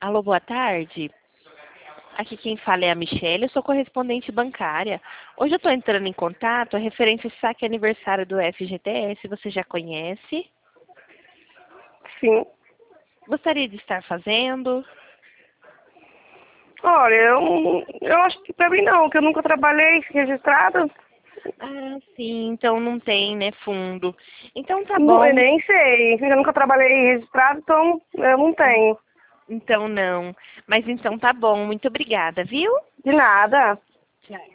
Alô, boa tarde. Aqui quem fala é a Michelle, eu sou correspondente bancária. Hoje eu estou entrando em contato referente ao saque aniversário do FGTS, você já conhece? Sim. Gostaria de estar fazendo? Olha, eu acho que pra mim não, que eu nunca trabalhei registrada. Ah, sim, então não tem, né, fundo. Então tá Não, eu bom, nem sei. Eu nunca trabalhei registrado, então eu não tenho. então não. Mas então tá bom, muito obrigada, viu? De nada. Tchau.